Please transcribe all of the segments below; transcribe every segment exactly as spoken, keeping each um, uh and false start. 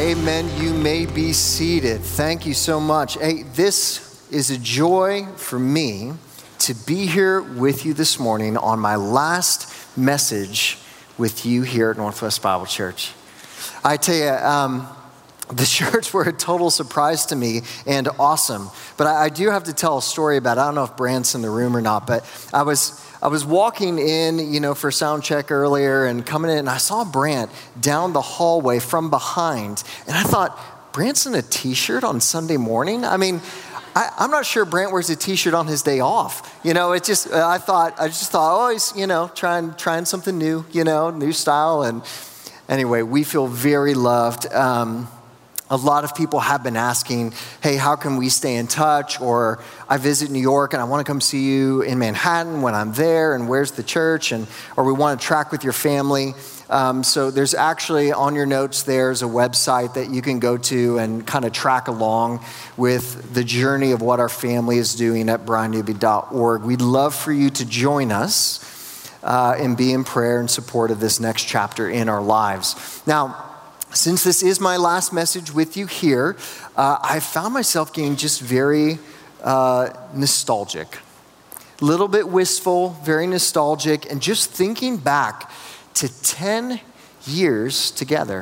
Amen. You may be seated. Thank you so much. Hey, this is a joy for me to be here with you this morning on my last message with you here at Northwest Bible Church. I tell you, um, the church were a total surprise to me and awesome. But I, I do have to tell a story about it. I don't know if Brant's in the room or not, but I was I was walking in, you know, for sound check earlier and coming in, and I saw Brant down the hallway from behind. And I thought, Brant's in a t-shirt on Sunday morning? I mean, I, I'm not sure Brant wears a t-shirt on his day off. You know, it just, I thought, I just thought, oh, he's, you know, trying, trying something new, you know, new style. And anyway, we feel very loved. Um, A lot of people have been asking, hey, how can we stay in touch? Or I visit New York and I want to come see you in Manhattan when I'm there, and where's the church? And or we want to track with your family. Um, so there's actually on your notes there's a website that you can go to and kind of track along with the journey of what our family is doing at brian newby dot org. We'd love for you to join us uh, and be in prayer in support of this next chapter in our lives. Now, since this is my last message with you here, uh, I found myself getting just very uh, nostalgic, a little bit wistful, very nostalgic, and just thinking back to ten years together.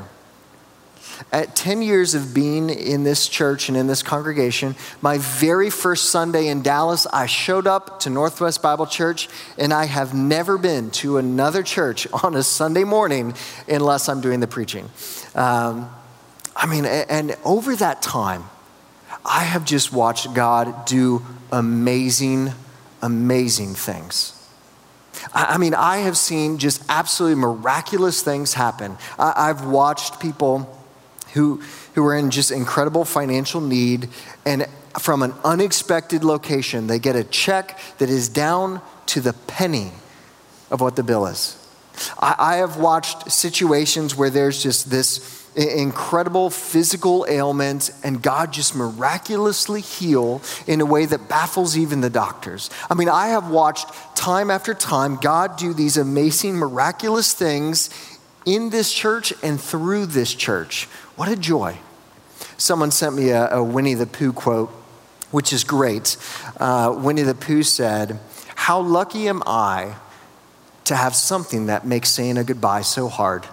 At ten years of being in this church and in this congregation, my very first Sunday in Dallas, I showed up to Northwest Bible Church, and I have never been to another church on a Sunday morning unless I'm doing the preaching. Um, I mean, and over that time, I have just watched God do amazing, amazing things. I mean, I have seen just absolutely miraculous things happen. I've watched people who who are in just incredible financial need, and from an unexpected location, they get a check that is down to the penny of what the bill is. I, I have watched situations where there's just this incredible physical ailment, and God just miraculously heal in a way that baffles even the doctors. I mean, I have watched time after time God do these amazing, miraculous things in this church and through this church. What a joy. Someone sent me a, a Winnie the Pooh quote, which is great. Uh, Winnie the Pooh said, "How lucky am I to have something that makes saying a goodbye so hard."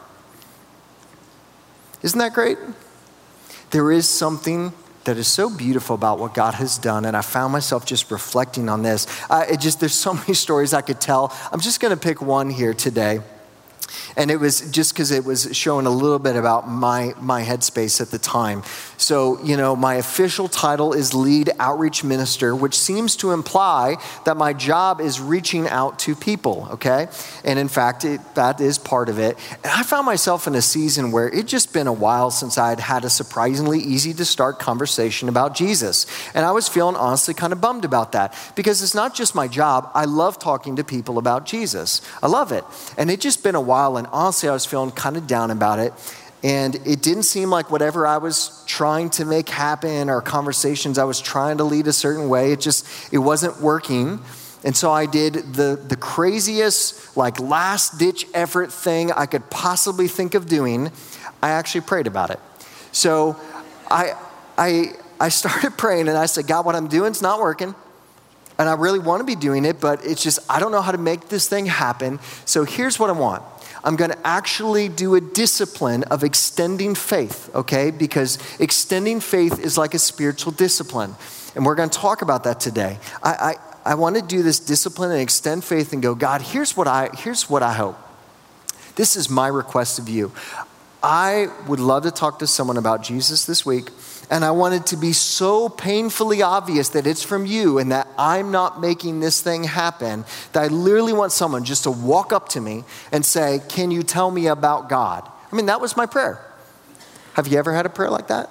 Isn't that great? There is something that is so beautiful about what God has done, and I found myself just reflecting on this. Uh, it just there's so many stories I could tell. I'm just going to pick one here today. And it was just because it was showing a little bit about my my headspace at the time. So, you know, my official title is lead outreach minister, which seems to imply that my job is reaching out to people, okay? And in fact, it, that is part of it. And I found myself in a season where it just been a while since I'd had a surprisingly easy to start conversation about Jesus. And I was feeling honestly kind of bummed about that, because it's not just my job. I love talking to people about Jesus. I love it. And it just been a while, and honestly, I was feeling kind of down about it. And it didn't seem like whatever I was trying to make happen or conversations I was trying to lead a certain way, it just, it wasn't working. And so I did the, the craziest, like last ditch effort thing I could possibly think of doing. I actually prayed about it. So I, I, I started praying, and I said, God, what I'm doing is not working. And I really want to be doing it, but it's just, I don't know how to make this thing happen. So here's what I want. I'm going to actually do a discipline of extending faith, okay? Because extending faith is like a spiritual discipline. And we're going to talk about that today. I, I, I want to do this discipline and extend faith and go, God, here's what I, here's what I hope. This is my request of you. I would love to talk to someone about Jesus this week. And I want it to be so painfully obvious that it's from you and that I'm not making this thing happen, that I literally want someone just to walk up to me and say, can you tell me about God? I mean, that was my prayer. Have you ever had a prayer like that?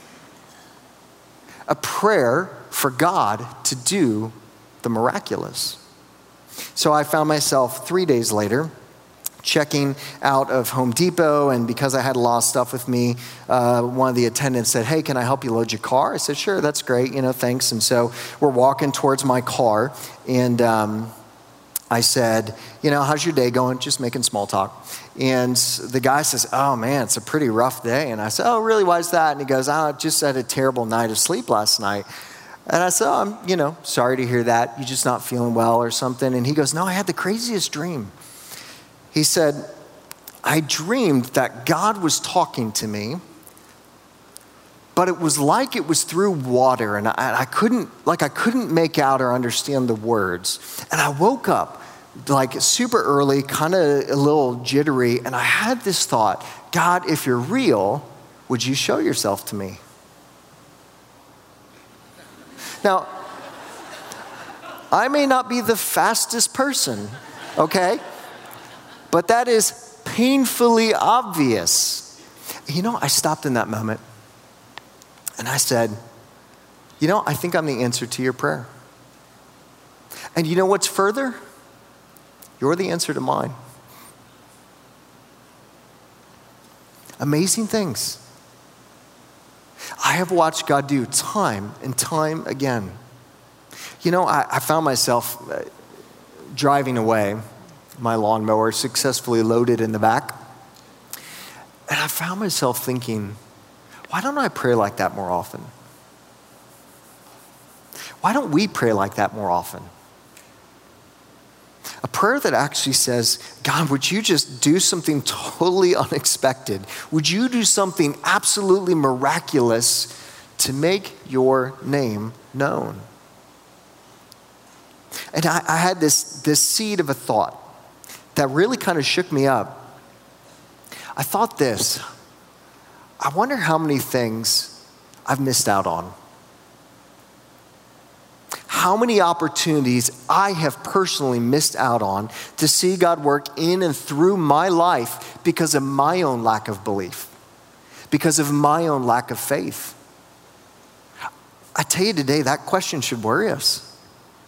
A prayer for God to do the miraculous. So I found myself three days later checking out of Home Depot, and because I had a lot of stuff with me, uh, one of the attendants said, hey, can I help you load your car? I said, sure, that's great, you know, thanks. And so we're walking towards my car, and um, I said, you know, how's your day going? Just making small talk. And the guy says, oh man, it's a pretty rough day. And I said, oh, really, why is that? And he goes, oh, I just had a terrible night of sleep last night. And I said, oh, I'm, you know, sorry to hear that. You're just not feeling well or something. And he goes, no, I had the craziest dream. He said, I dreamed that God was talking to me, but it was like it was through water, and I, I couldn't, like I couldn't make out or understand the words. And I woke up like super early, kind of a little jittery, and I had this thought, God, if you're real, would you show yourself to me? Now, I may not be the fastest person, okay? But that is painfully obvious. You know, I stopped in that moment. And I said, you know, I think I'm the answer to your prayer. And you know what's further? You're the answer to mine. Amazing things. I have watched God do time and time again. You know, I, I found myself uh, driving away, my lawnmower successfully loaded in the back. And I found myself thinking, why don't I pray like that more often? Why don't we pray like that more often? A prayer that actually says, God, would you just do something totally unexpected? Would you do something absolutely miraculous to make your name known? And I, I had this, this seed of a thought that really kind of shook me up. I thought this, I wonder how many things I've missed out on. How many opportunities I have personally missed out on to see God work in and through my life because of my own lack of belief, because of my own lack of faith. I tell you today, that question should worry us.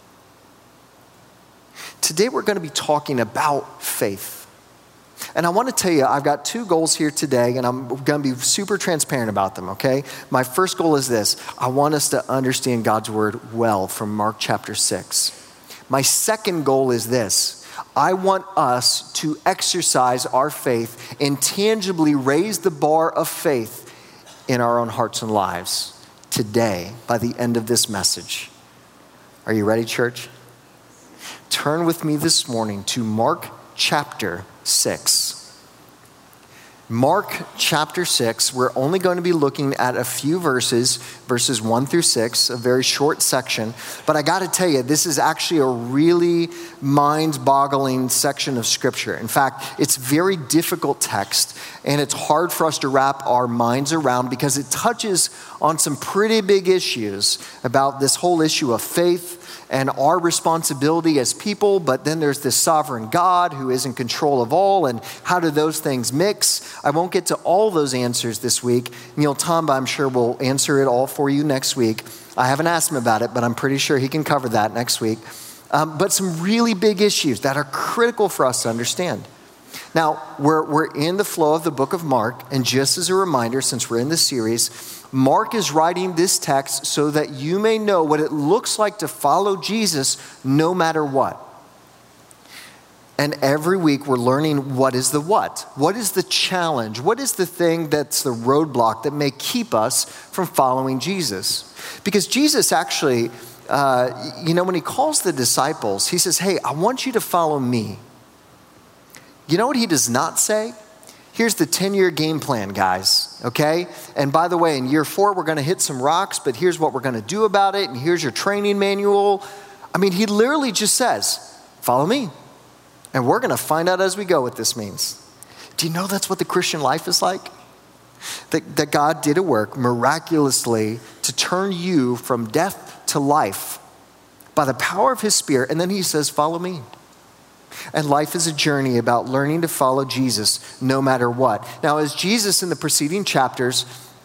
Today we're going to be talking about faith. And I want to tell you, I've got two goals here today, and I'm going to be super transparent about them, okay? My first goal is this. I want us to understand God's word well from Mark chapter six. My second goal is this. I want us to exercise our faith and tangibly raise the bar of faith in our own hearts and lives today by the end of this message. Are you ready, church? Turn with me this morning to Mark chapter six. Mark chapter six, we're only going to be looking at a few verses, verses one through six, a very short section. But I got to tell you, this is actually a really mind-boggling section of scripture. In fact, it's very difficult text, and it's hard for us to wrap our minds around because it touches on some pretty big issues about this whole issue of faith and our responsibility as people, but then there's this sovereign God who is in control of all, and how do those things mix? I won't get to all those answers this week. Neil Tomba, I'm sure, will answer it all for you next week. I haven't asked him about it, but I'm pretty sure he can cover that next week. Um, but some really big issues that are critical for us to understand. Now, we're, we're in the flow of the book of Mark, and just as a reminder, since we're in this series, Mark is writing this text so that you may know what it looks like to follow Jesus no matter what. And every week we're learning what is the what. What is the challenge? What is the thing that's the roadblock that may keep us from following Jesus? Because Jesus actually, uh, you know, when he calls the disciples, he says, hey, I want you to follow me. You know what he does not say? Here's the ten-year game plan, guys, okay? And by the way, in year four, we're going to hit some rocks, but here's what we're going to do about it, and here's your training manual. I mean, he literally just says, follow me. And we're going to find out as we go what this means. Do you know that's what the Christian life is like? That, that God did a work miraculously to turn you from death to life by the power of his Spirit, and then he says, follow me. And life is a journey about learning to follow Jesus no matter what. Now, as Jesus in the preceding chapters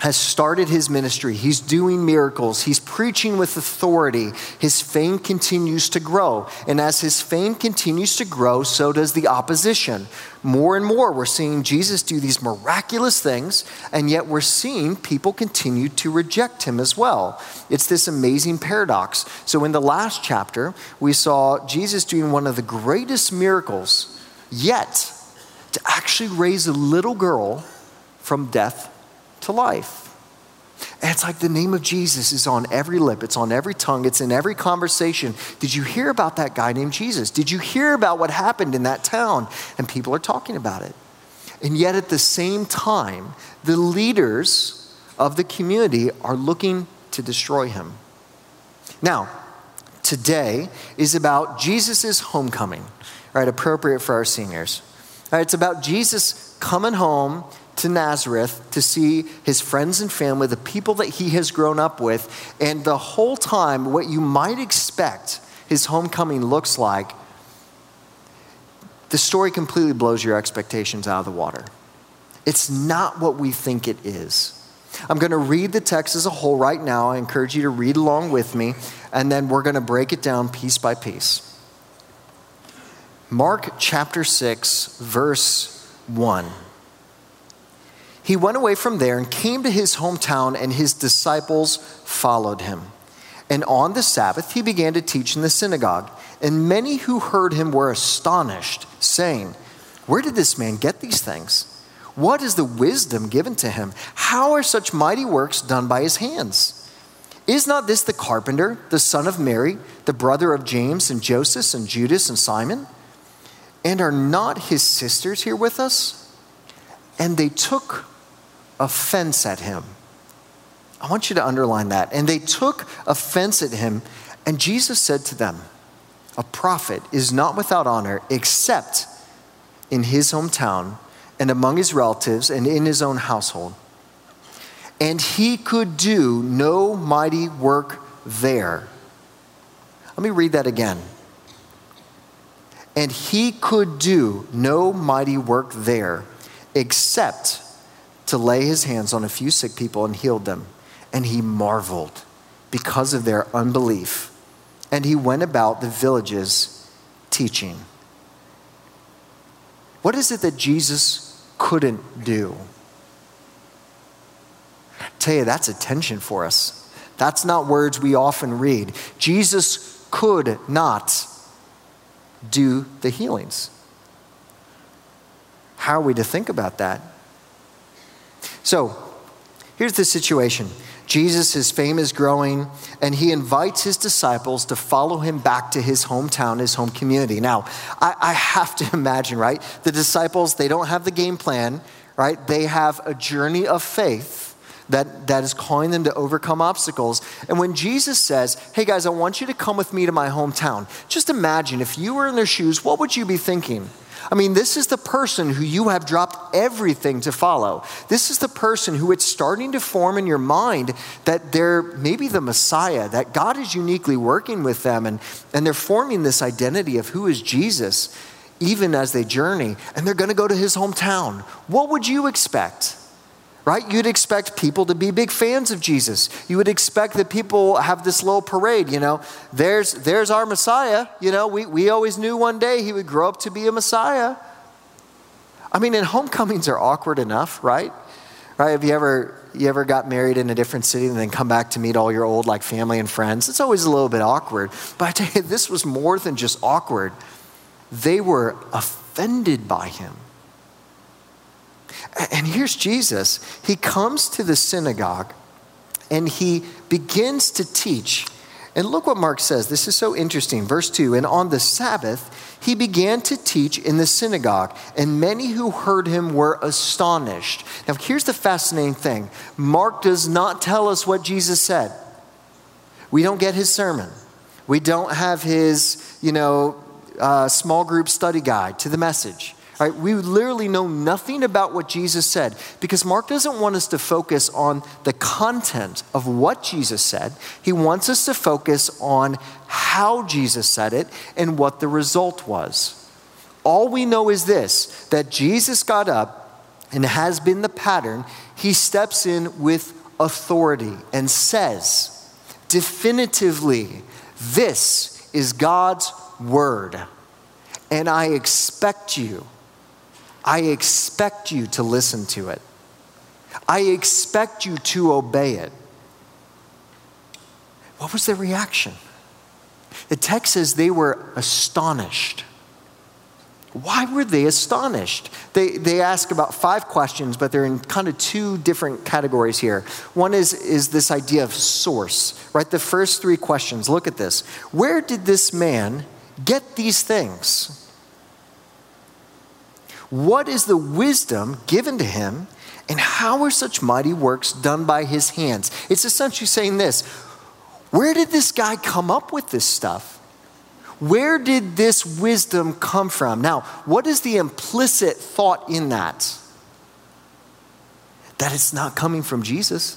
has started his ministry. He's doing miracles. He's preaching with authority. His fame continues to grow. And as his fame continues to grow, so does the opposition. More and more, we're seeing Jesus do these miraculous things, and yet we're seeing people continue to reject him as well. It's this amazing paradox. So in the last chapter, we saw Jesus doing one of the greatest miracles yet to actually raise a little girl from death to life. And it's like the name of Jesus is on every lip. It's on every tongue. It's in every conversation. Did you hear about that guy named Jesus? Did you hear about what happened in that town? And people are talking about it. And yet at the same time, the leaders of the community are looking to destroy him. Now, today is about Jesus' homecoming, right? Appropriate for our seniors. Right, it's about Jesus coming home to Nazareth to see his friends and family, the people that he has grown up with. And the whole time, what you might expect his homecoming looks like, the story completely blows your expectations out of the water. It's not what we think it is. I'm going to read the text as a whole right now. I encourage you to read along with me, and then we're going to break it down piece by piece. Mark chapter six, verse one. He went away from there and came to his hometown, and his disciples followed him. And on the Sabbath, he began to teach in the synagogue. And many who heard him were astonished, saying, "Where did this man get these things? What is the wisdom given to him? How are such mighty works done by his hands? Is not this the carpenter, the son of Mary, the brother of James and Joseph and Judas and Simon? And are not his sisters here with us?" And they took offense at him. I want you to underline that. And they took offense at him. And Jesus said to them, "A prophet is not without honor except in his hometown and among his relatives and in his own household." And he could do no mighty work there. Let me read that again. And he could do no mighty work there except to lay his hands on a few sick people and healed them. And he marveled because of their unbelief. And he went about the villages teaching. What is it that Jesus couldn't do? I tell you, that's a tension for us. That's not words we often read. Jesus could not do the healings. How are we to think about that? So, here's the situation. Jesus, his fame is growing, and he invites his disciples to follow him back to his hometown, his home community. Now, I, I have to imagine, right? The disciples, they don't have the game plan, right? They have a journey of faith that, that is calling them to overcome obstacles. And when Jesus says, "Hey guys, I want you to come with me to my hometown," just imagine if you were in their shoes, what would you be thinking? I mean, this is the person who you have dropped everything to follow. This is the person who it's starting to form in your mind that they're maybe the Messiah, that God is uniquely working with them, and, and they're forming this identity of who is Jesus, even as they journey, and they're going to go to his hometown. What would you expect? Right? You'd expect people to be big fans of Jesus. You would expect that people have this little parade, you know, there's there's our Messiah. You know, we, we always knew one day he would grow up to be a Messiah. I mean, and homecomings are awkward enough, right? Right? Have you ever you ever got married in a different city and then come back to meet all your old like family and friends? It's always a little bit awkward. But I tell you, this was more than just awkward. They were offended by him. And here's Jesus. He comes to the synagogue and he begins to teach. And look what Mark says. This is so interesting. Verse two, and on the Sabbath, he began to teach in the synagogue, and many who heard him were astonished. Now, here's the fascinating thing. Mark does not tell us what Jesus said. We don't get his sermon. We don't have his, you know, uh, small group study guide to the message. Right? We literally know nothing about what Jesus said because Mark doesn't want us to focus on the content of what Jesus said. He wants us to focus on how Jesus said it and what the result was. All we know is this, that Jesus got up and has been the pattern, he steps in with authority and says, definitively, this is God's word. And I expect you, I expect you to listen to it. I expect you to obey it. What was their reaction? The text says they were astonished. Why were they astonished? They they ask about five questions, but they're in kind of two different categories here. One is, is this idea of source, right? The first three questions, look at this. Where did this man get these things? What is the wisdom given to him, and how are such mighty works done by his hands? It's essentially saying this: where did this guy come up with this stuff? Where did this wisdom come from? Now, what is the implicit thought in that? That it's not coming from Jesus.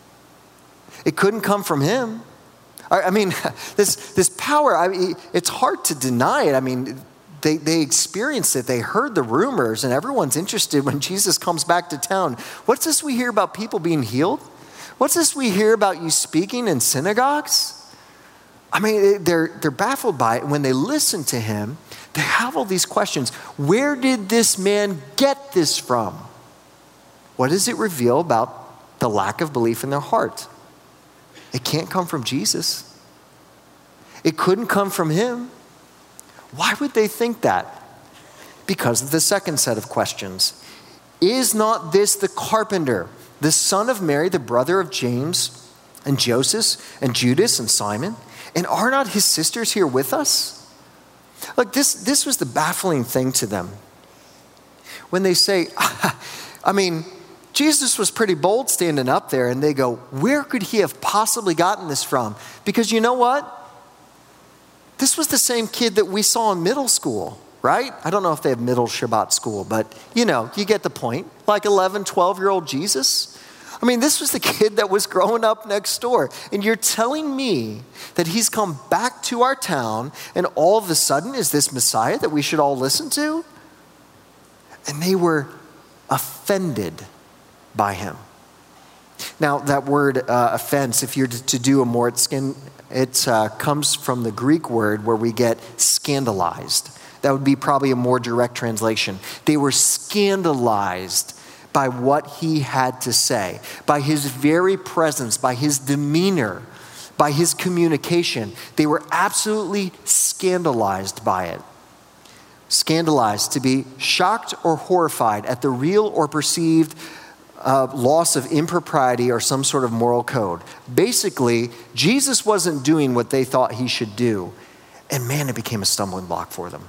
It couldn't come from him. I mean, this, this power, I mean, it's hard to deny it. I mean, they, they experienced it. They heard the rumors, and everyone's interested when Jesus comes back to town. What's this we hear about people being healed? What's this we hear about you speaking in synagogues? I mean, they're, they're baffled by it. When they listen to him, they have all these questions. Where did this man get this from? What does it reveal about the lack of belief in their heart? It can't come from Jesus. It couldn't come from him. Why would they think that? Because of the second set of questions. Is not this the carpenter, the son of Mary, the brother of James and Joseph and Judas and Simon? And are not his sisters here with us? Like this, this was the baffling thing to them. When they say, I mean, Jesus was pretty bold standing up there, and they go, where could he have possibly gotten this from? Because you know what? This was the same kid that we saw in middle school, right? I don't know if they have middle Shabbat school, but you know, you get the point. Like eleven, twelve-year-old Jesus. I mean, this was the kid that was growing up next door. And you're telling me that he's come back to our town, and all of a sudden is this Messiah that we should all listen to? And they were offended by him. Now, that word uh, offense, if you're to, to do a more skin, it uh, comes from the Greek word where we get scandalized. That would be probably a more direct translation. They were scandalized by what he had to say, by his very presence, by his demeanor, by his communication. They were absolutely scandalized by it. Scandalized, to be shocked or horrified at the real or perceived uh, loss of impropriety or some sort of moral code. Basically, Jesus wasn't doing what they thought he should do, and man, it became a stumbling block for them.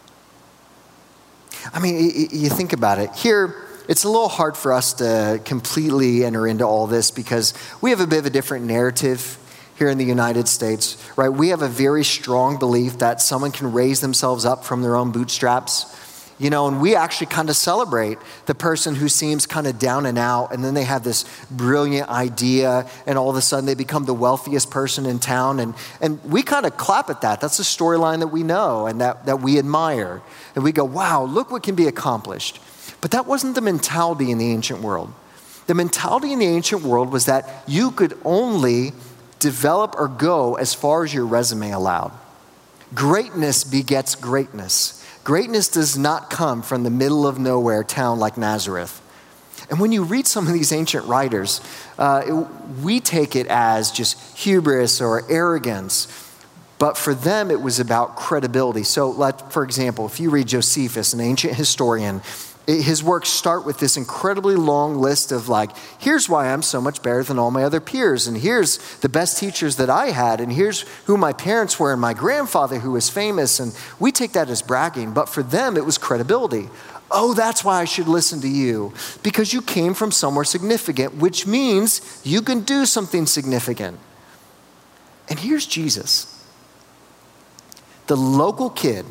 I mean, you think about it. Here, it's a little hard for us to completely enter into all this because we have a bit of a different narrative here in the United States, right? We have a very strong belief that someone can raise themselves up from their own bootstraps, you know, and we actually kind of celebrate the person who seems kind of down and out, and then they have this brilliant idea, and all of a sudden they become the wealthiest person in town, and, and we kind of clap at that. That's a storyline that we know and that, that we admire. And we go, wow, look what can be accomplished. But that wasn't the mentality in the ancient world. The mentality in the ancient world was that you could only develop or go as far as your resume allowed. Greatness begets greatness. Greatness does not come from the middle of nowhere town like Nazareth. And when you read some of these ancient writers, uh, it, we take it as just hubris or arrogance. But for them, it was about credibility. So, let, for example, if you read Josephus, an ancient historian, his works start with this incredibly long list of like, here's why I'm so much better than all my other peers, and here's the best teachers that I had, and here's who my parents were, and my grandfather who was famous, and we take that as bragging, but for them it was credibility. Oh, that's why I should listen to you, because you came from somewhere significant, which means you can do something significant. And here's Jesus, the local kid,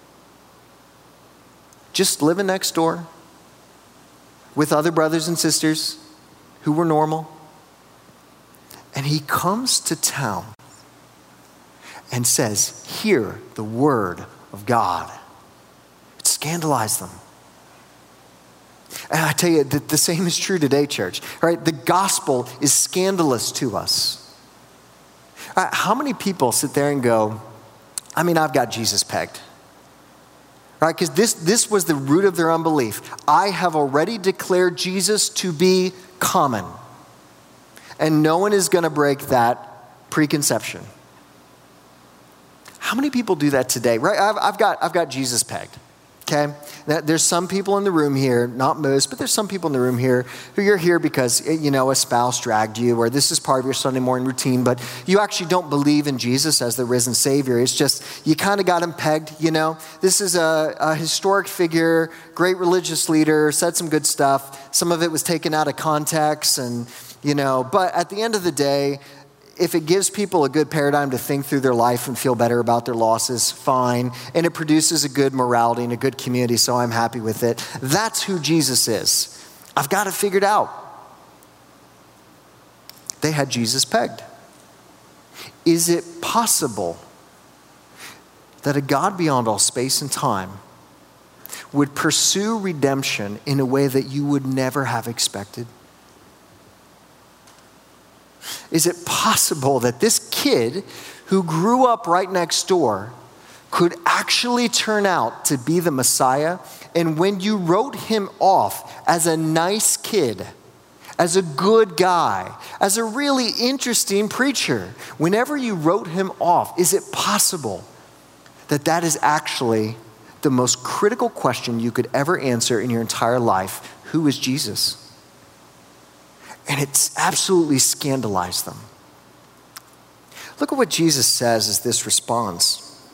just living next door with other brothers and sisters who were normal. And he comes to town and says, hear the word of God. It scandalized them. And I tell you that the same is true today, church. Right? The gospel is scandalous to us. Right, how many people sit there and go, I mean, I've got Jesus pegged. Right? Because this, this was the root of their unbelief. I have already declared Jesus to be common. And no one is going to break that preconception. How many people do that today? Right? I've, I've got, I've got Jesus pegged. Okay? Now, there's some people in the room here, not most, but there's some people in the room here who you're here because, you know, a spouse dragged you, or this is part of your Sunday morning routine, but you actually don't believe in Jesus as the risen Savior. It's just, you kind of got him pegged, you know. This is a, a historic figure, great religious leader, said some good stuff. Some of it was taken out of context and, you know, but at the end of the day, if it gives people a good paradigm to think through their life and feel better about their losses, fine. And it produces a good morality and a good community, so I'm happy with it. That's who Jesus is. I've got it figured out. They had Jesus pegged. Is it possible that a God beyond all space and time would pursue redemption in a way that you would never have expected? Is it possible that this kid who grew up right next door could actually turn out to be the Messiah? And when you wrote him off as a nice kid, as a good guy, as a really interesting preacher, whenever you wrote him off, is it possible that that is actually the most critical question you could ever answer in your entire life? Who is Jesus? And it's absolutely scandalized them. Look at what Jesus says as this response.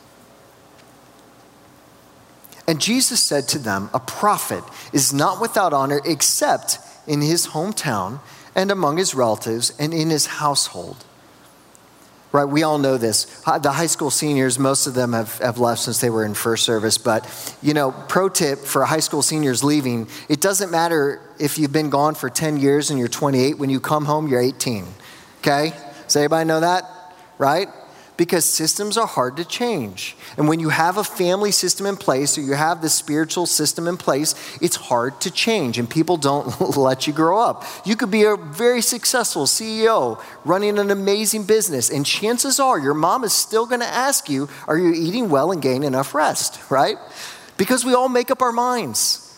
And Jesus said to them, a prophet is not without honor except in his hometown and among his relatives and in his household. Right, we all know this. The high school seniors, most of them have, have left since they were in first service. But, you know, pro tip for high school seniors leaving, it doesn't matter if you've been gone for ten years and you're twenty-eight. When you come home, you're eighteen. Okay? Does everybody know that? Right? Because systems are hard to change. And when you have a family system in place, or you have the spiritual system in place, it's hard to change. And people don't let you grow up. You could be a very successful C E O running an amazing business. And chances are your mom is still going to ask you, are you eating well and getting enough rest? Right? Because we all make up our minds.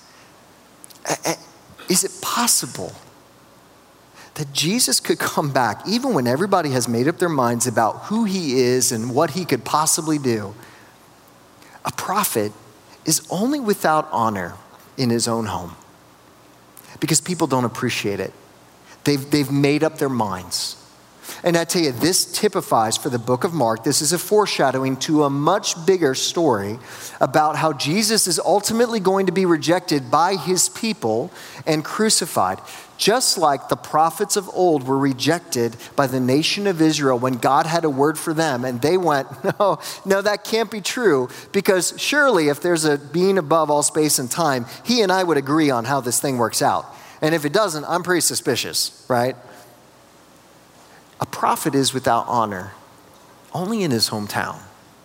Is it possible that Jesus could come back even when everybody has made up their minds about who he is and what he could possibly do? A prophet is only without honor in his own home because people don't appreciate it. They've, they've made up their minds. And I tell you, this typifies for the book of Mark. This is a foreshadowing to a much bigger story about how Jesus is ultimately going to be rejected by his people and crucified. Just like the prophets of old were rejected by the nation of Israel when God had a word for them. And they went, no, no, that can't be true. Because surely if there's a being above all space and time, he and I would agree on how this thing works out. And if it doesn't, I'm pretty suspicious, right? A prophet is without honor only in his hometown.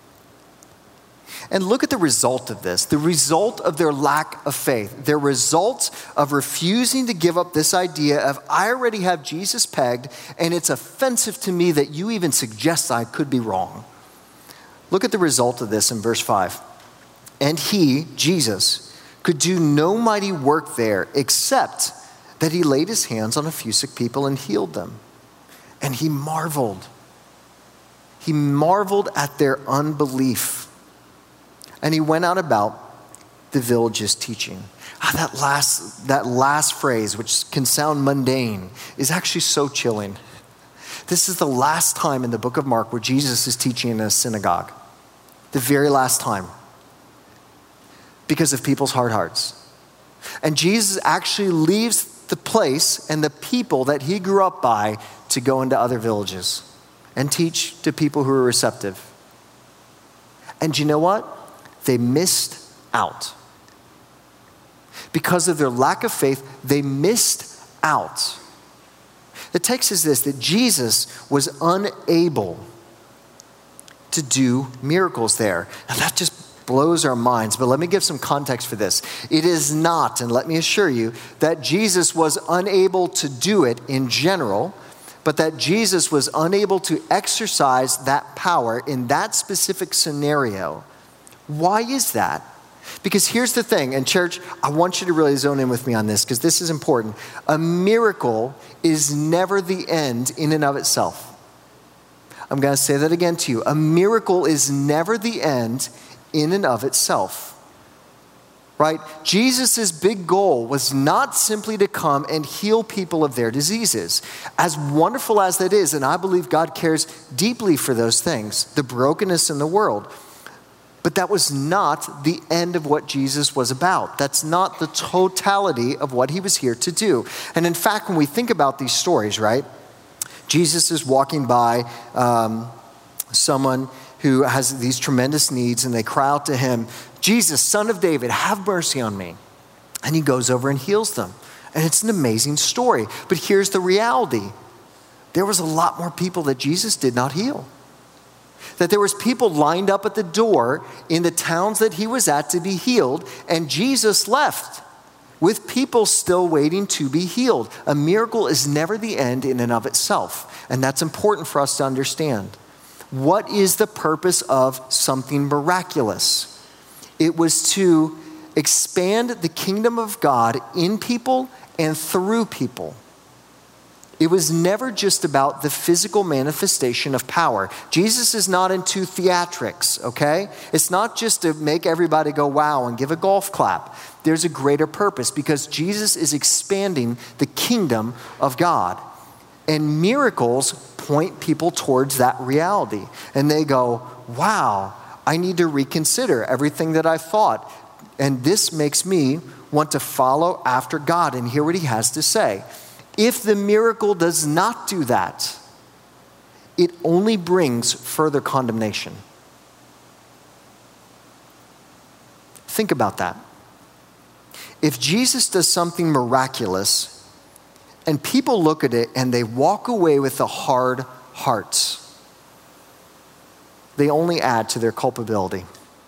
And look at the result of this, the result of their lack of faith, their result of refusing to give up this idea of, I already have Jesus pegged, and it's offensive to me that you even suggest I could be wrong. Look at the result of this in verse five. And he, Jesus, could do no mighty work there except that he laid his hands on a few sick people and healed them. And he marveled. He marveled at their unbelief. And he went out about the villages teaching. Ah, that last, that last phrase, which can sound mundane, is actually so chilling. This is the last time in the book of Mark where Jesus is teaching in a synagogue. The very last time. Because of people's hard hearts. And Jesus actually leaves the place and the people that he grew up by to go into other villages and teach to people who are receptive. And you know what? They missed out. Because of their lack of faith, they missed out. The text is this, that Jesus was unable to do miracles there. Now that just blows our minds. But let me give some context for this. It is not, and let me assure you, that Jesus was unable to do it in general, but that Jesus was unable to exercise that power in that specific scenario. Why is that? Because here's the thing, and church, I want you to really zone in with me on this because this is important. A miracle is never the end in and of itself. I'm going to say that again to you. A miracle is never the end in and of itself. Right? Jesus' big goal was not simply to come and heal people of their diseases. As wonderful as that is, and I believe God cares deeply for those things, the brokenness in the world. But that was not the end of what Jesus was about. That's not the totality of what he was here to do. And in fact, when we think about these stories, right? Jesus is walking by um, someone who has these tremendous needs, and they cry out to him, Jesus, Son of David, have mercy on me. And he goes over and heals them. And it's an amazing story. But here's the reality. There was a lot more people that Jesus did not heal. That there was people lined up at the door in the towns that he was at to be healed, and Jesus left with people still waiting to be healed. A miracle is never the end in and of itself, and that's important for us to understand. What is the purpose of something miraculous? It was to expand the kingdom of God in people and through people. It was never just about the physical manifestation of power. Jesus is not into theatrics, okay? It's not just to make everybody go wow and give a golf clap. There's a greater purpose because Jesus is expanding the kingdom of God. And miracles point people towards that reality. And they go, wow, I need to reconsider everything that I thought. And this makes me want to follow after God and hear what he has to say. If the miracle does not do that, it only brings further condemnation. Think about that. If Jesus does something miraculous and people look at it and they walk away with a hard hearts, they only add to their culpability.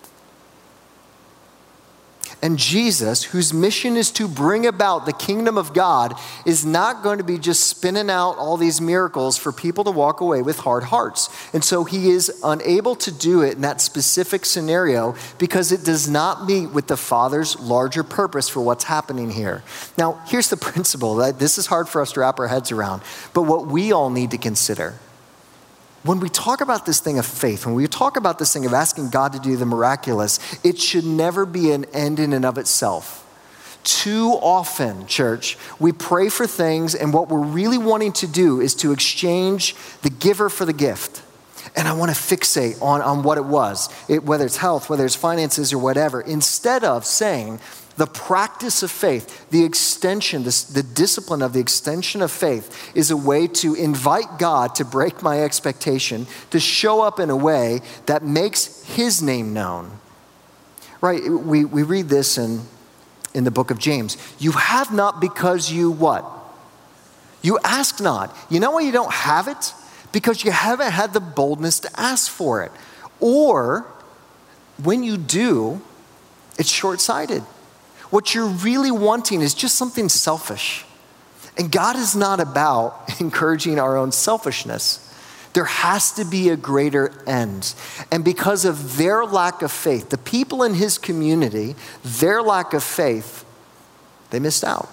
And Jesus, whose mission is to bring about the kingdom of God, is not going to be just spinning out all these miracles for people to walk away with hard hearts. And so he is unable to do it in that specific scenario because it does not meet with the Father's larger purpose for what's happening here. Now, here's the principle. That this is hard for us to wrap our heads around, but what we all need to consider. When we talk about this thing of faith, when we talk about this thing of asking God to do the miraculous, it should never be an end in and of itself. Too often, church, we pray for things and what we're really wanting to do is to exchange the giver for the gift. And I want to fixate on, on what it was, it, whether it's health, whether it's finances or whatever, instead of saying, the practice of faith, the extension, this, the discipline of the extension of faith is a way to invite God to break my expectation, to show up in a way that makes his name known. Right, we, we read this in, in the book of James. You have not because you what? You ask not. You know why you don't have it? Because you haven't had the boldness to ask for it. Or when you do, it's short-sighted. What you're really wanting is just something selfish. And God is not about encouraging our own selfishness. There has to be a greater end. And because of their lack of faith, the people in his community, their lack of faith, they missed out.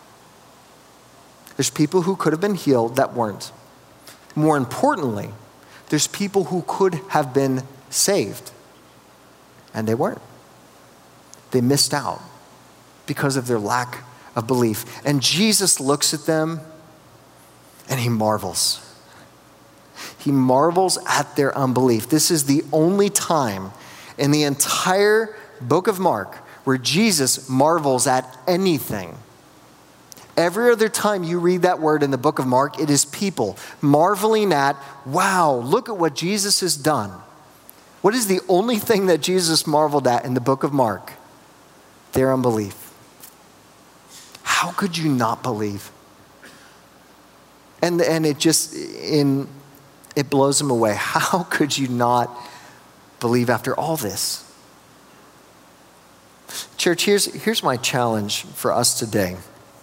There's people who could have been healed that weren't. More importantly, there's people who could have been saved, and they weren't. They missed out because of their lack of belief. And Jesus looks at them and he marvels. He marvels at their unbelief. This is the only time in the entire book of Mark where Jesus marvels at anything. Every other time you read that word in the book of Mark, it is people marveling at, wow, look at what Jesus has done. What is the only thing that Jesus marveled at in the book of Mark? Their unbelief. How could you not believe? And, and it just, in, it blows him away. How could you not believe after all this? Church, here's, here's my challenge for us today.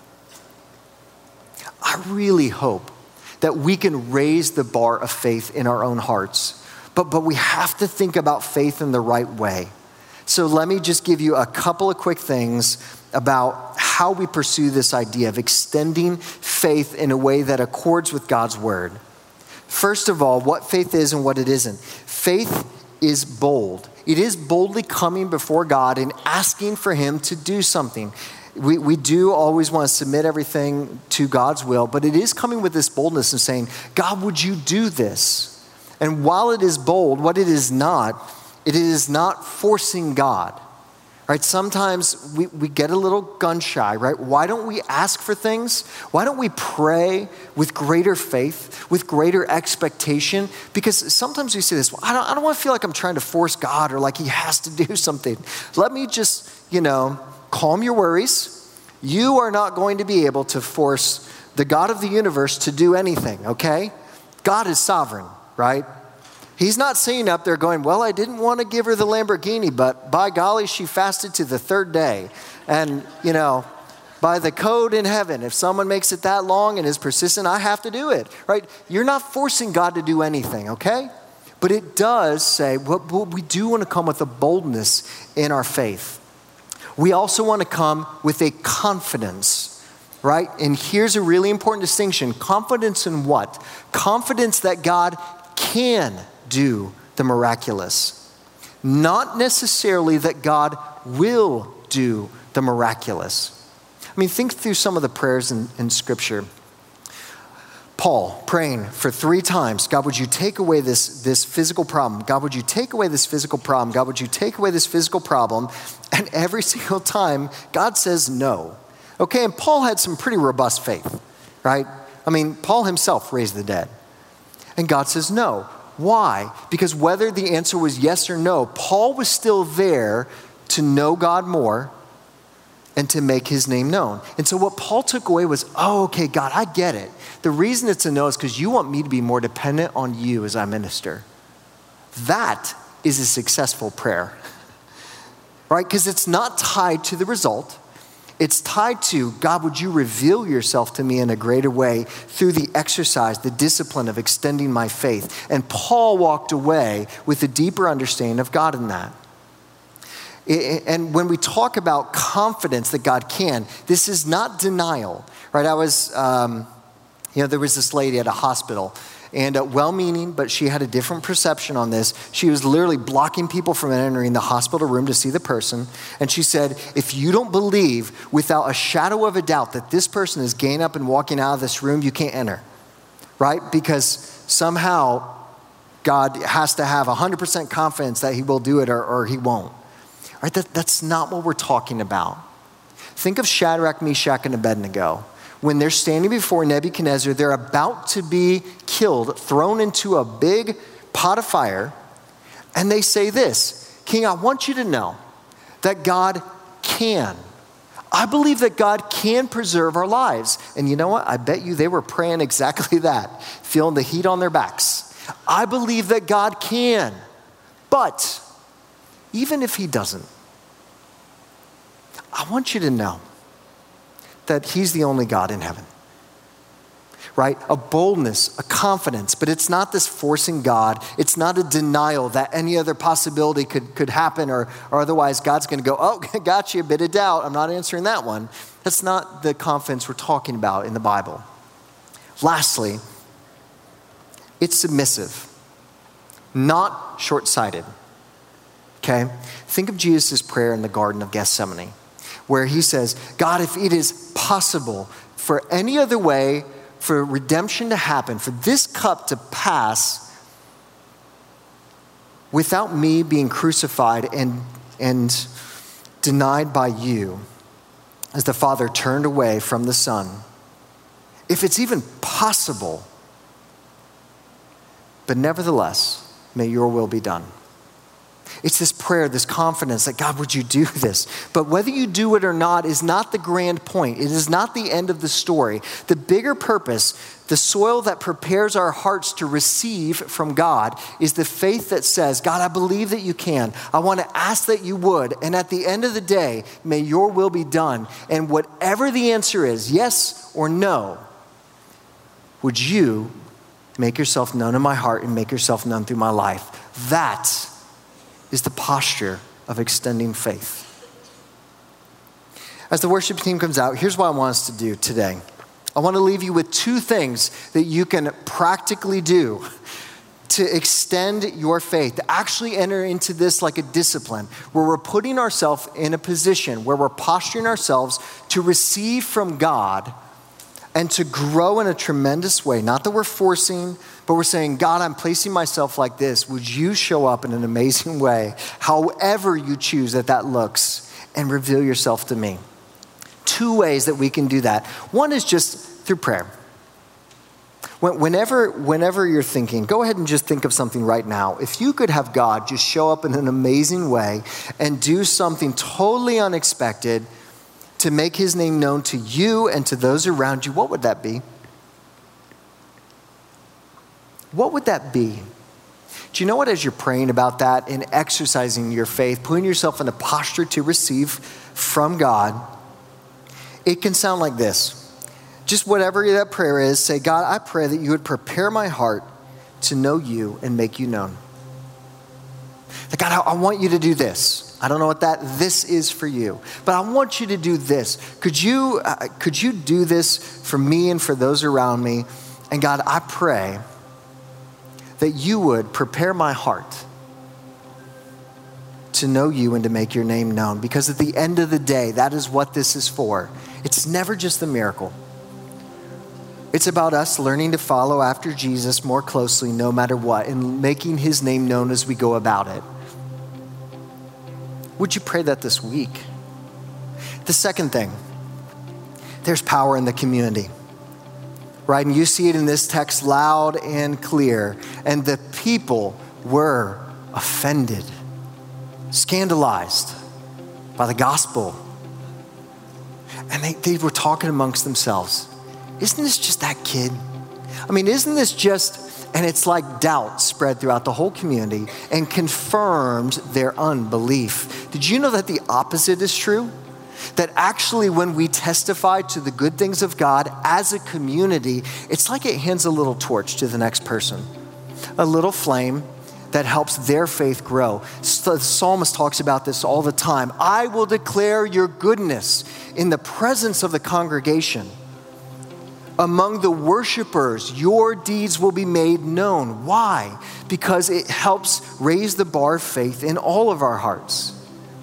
I really hope that we can raise the bar of faith in our own hearts, but, but we have to think about faith in the right way. So let me just give you a couple of quick things about how we pursue this idea of extending faith in a way that accords with God's word. First of all, what faith is and what it isn't. Faith is bold. It is boldly coming before God and asking for him to do something. We, we do always want to submit everything to God's will, but it is coming with this boldness and saying, God, would you do this? And while it is bold, what it is not, it is not forcing God. Right? Sometimes we, we get a little gun shy, right? Why don't we ask for things? Why don't we pray with greater faith, with greater expectation? Because sometimes we say this, well, I don't, I don't want to feel like I'm trying to force God or like he has to do something. Let me just, you know, calm your worries. You are not going to be able to force the God of the universe to do anything, okay? God is sovereign, right? He's not sitting up there going, well, I didn't want to give her the Lamborghini, but by golly, she fasted to the third day. And, you know, by the code in heaven, if someone makes it that long and is persistent, I have to do it, right? You're not forcing God to do anything, okay? But it does say, what well, we do want to come with a boldness in our faith. We also want to come with a confidence, right? And here's a really important distinction. Confidence in what? Confidence that God can do the miraculous. Not necessarily that God will do the miraculous. I mean, think through some of the prayers in, in Scripture. Paul praying for three times, God, would you take away this, this physical problem? God, would you take away this physical problem? God, would you take away this physical problem? And every single time, God says no. Okay, and Paul had some pretty robust faith, right? I mean, Paul himself raised the dead. And God says no. Why? Because whether the answer was yes or no, Paul was still there to know God more and to make his name known. And so what Paul took away was, oh, okay, God, I get it. The reason it's a no is because you want me to be more dependent on you as I minister. That is a successful prayer, right? Because it's not tied to the result. It's tied to, God, would you reveal yourself to me in a greater way through the exercise, the discipline of extending my faith. And Paul walked away with a deeper understanding of God in that. And when we talk about confidence that God can, this is not denial, right? I was, um, you know, there was this lady at a hospital, and uh, well-meaning, but she had a different perception on this. She was literally blocking people from entering the hospital room to see the person. And she said, if you don't believe without a shadow of a doubt that this person is getting up and walking out of this room, you can't enter, right? Because somehow God has to have one hundred percent confidence that he will do it or, or he won't. Right? That, that's not what we're talking about. Think of Shadrach, Meshach, and Abednego. When they're standing before Nebuchadnezzar, they're about to be killed, thrown into a big pot of fire, and they say this, King, I want you to know that God can. I believe that God can preserve our lives. And you know what? I bet you they were praying exactly that, feeling the heat on their backs. I believe that God can, but even if he doesn't, I want you to know that he's the only God in heaven, right? A boldness, a confidence, but it's not this forcing God. It's not a denial that any other possibility could, could happen or, or otherwise God's going to go, oh, got you, a bit of doubt. I'm not answering that one. That's not the confidence we're talking about in the Bible. Lastly, it's submissive, not short-sighted. Okay? Think of Jesus' prayer in the Garden of Gethsemane, where he says, God, if it is possible for any other way for redemption to happen, for this cup to pass without me being crucified and, and denied by you, as the Father turned away from the Son, if it's even possible, but nevertheless, may your will be done. It's this prayer, this confidence that, God, would you do this? But whether you do it or not is not the grand point. It is not the end of the story. The bigger purpose, the soil that prepares our hearts to receive from God, is the faith that says, God, I believe that you can. I want to ask that you would. And at the end of the day, may your will be done. And whatever the answer is, yes or no, would you make yourself known in my heart and make yourself known through my life? That is the posture of extending faith. As the worship team comes out, here's what I want us to do today. I want to leave you with two things that you can practically do to extend your faith, to actually enter into this like a discipline, where we're putting ourselves in a position where we're posturing ourselves to receive from God and to grow in a tremendous way. Not that we're forcing, but we're saying, God, I'm placing myself like this. Would you show up in an amazing way, however you choose that that looks, and reveal yourself to me? Two ways that we can do that. One is just through prayer. Whenever, whenever you're thinking, go ahead and just think of something right now. If you could have God just show up in an amazing way and do something totally unexpected to make his name known to you and to those around you, what would that be? What would that be? Do you know what, as you're praying about that and exercising your faith, putting yourself in a posture to receive from God, it can sound like this. Just whatever that prayer is, say, God, I pray that you would prepare my heart to know you and make you known. Like, God, I, I want you to do this. I don't know what that this is for you, but I want you to do this. Could you, uh, could you do this for me and for those around me? And God, I pray that you would prepare my heart to know you and to make your name known. Because at the end of the day, that is what this is for. It's never just the miracle. It's about us learning to follow after Jesus more closely no matter what, and making his name known as we go about it. Would you pray that this week? The second thing, there's power in the community, right? And you see it in this text loud and clear. And the people were offended, scandalized by the gospel. And they, they were talking amongst themselves. Isn't this just that kid? I mean, isn't this just, and it's like doubt spread throughout the whole community and confirmed their unbelief. Did you know that the opposite is true? That actually when we testify to the good things of God as a community, it's like it hands a little torch to the next person, a little flame that helps their faith grow. The psalmist talks about this all the time. I will declare your goodness in the presence of the congregation. Among the worshipers, your deeds will be made known. Why? Because it helps raise the bar of faith in all of our hearts.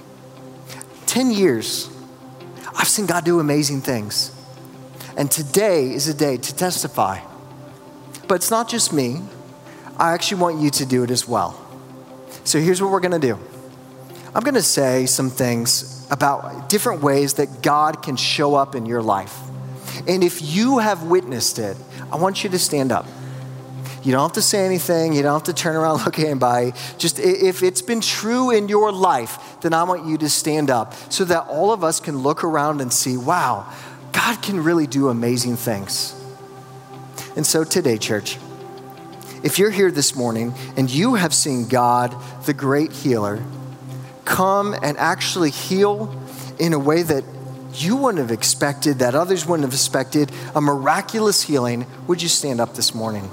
Ten years, I've seen God do amazing things. And today is a day to testify. But it's not just me. I actually want you to do it as well. So here's what we're going to do. I'm going to say some things about different ways that God can show up in your life. And if you have witnessed it, I want you to stand up. You don't have to say anything. You don't have to turn around looking at anybody. Just if it's been true in your life, then I want you to stand up so that all of us can look around and see, wow, God can really do amazing things. And so today, church, if you're here this morning and you have seen God, the great healer, come and actually heal in a way that you wouldn't have expected, that others wouldn't have expected, a miraculous healing, would you stand up this morning?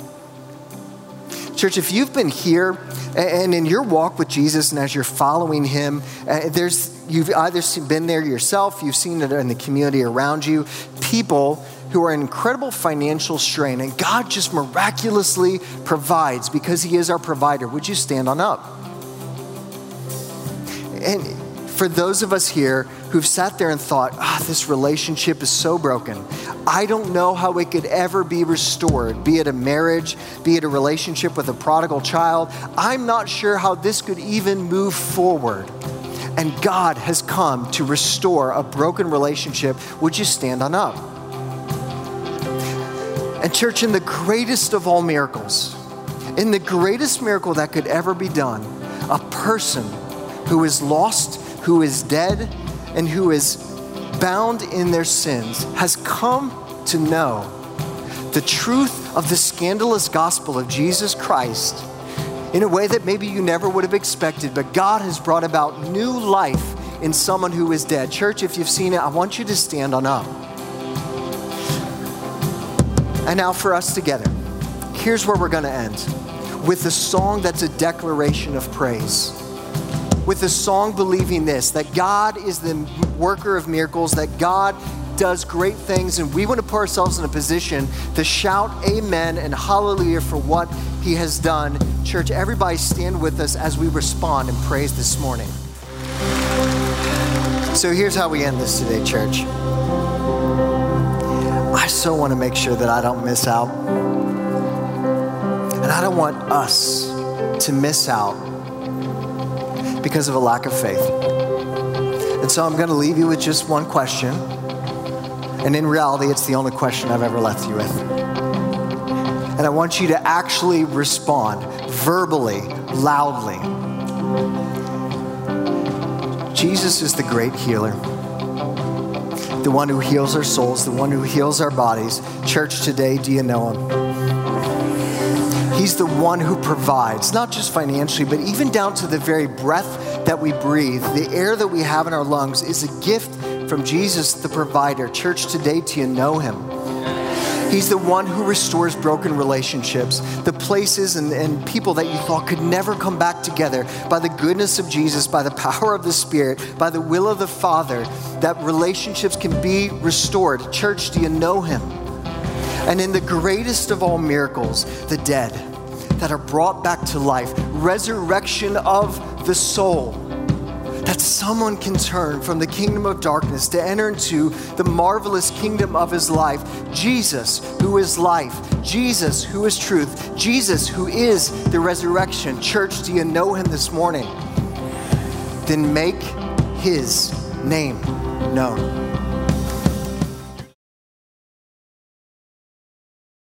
Church, if you've been here and in your walk with Jesus and as you're following him, uh, there's you've either been there yourself, you've seen it in the community around you, people who are in incredible financial strain, and God just miraculously provides because he is our provider. Would you stand on up? And for those of us here who've sat there and thought, ah, oh, this relationship is so broken. I don't know how it could ever be restored, be it a marriage, be it a relationship with a prodigal child. I'm not sure how this could even move forward. And God has come to restore a broken relationship. Would you stand on up? And church, in the greatest of all miracles, in the greatest miracle that could ever be done, a person who is lost, who is dead, and who is bound in their sins, has come to know the truth of the scandalous gospel of Jesus Christ in a way that maybe you never would have expected, but God has brought about new life in someone who is dead. Church, if you've seen it, I want you to stand on up. And now for us together, here's where we're going to end, with a song that's a declaration of praise. With a song believing this, that God is the worker of miracles, that God does great things, and we want to put ourselves in a position to shout amen and hallelujah for what he has done. Church, everybody stand with us as we respond in praise this morning. So here's how we end this today, church. I so want to make sure that I don't miss out. And I don't want us to miss out because of a lack of faith. And so I'm going to leave you with just one question. And in reality, it's the only question I've ever left you with. And I want you to actually respond verbally, loudly. Jesus is the great healer, the one who heals our souls, the one who heals our bodies. Church, today, do you know him? He's the one who provides, not just financially, but even down to the very breath that we breathe. The air that we have in our lungs is a gift from Jesus, the provider. Church, today, do you know him? He's the one who restores broken relationships, the places and, and people that you thought could never come back together. By the goodness of Jesus, by the power of the Spirit, by the will of the Father, that relationships can be restored. Church, do you know him? And in the greatest of all miracles, the dead that are brought back to life, resurrection of the soul, that someone can turn from the kingdom of darkness to enter into the marvelous kingdom of his life. Jesus, who is life. Jesus, who is truth. Jesus, who is the resurrection. Church, do you know him this morning? Then make his name known.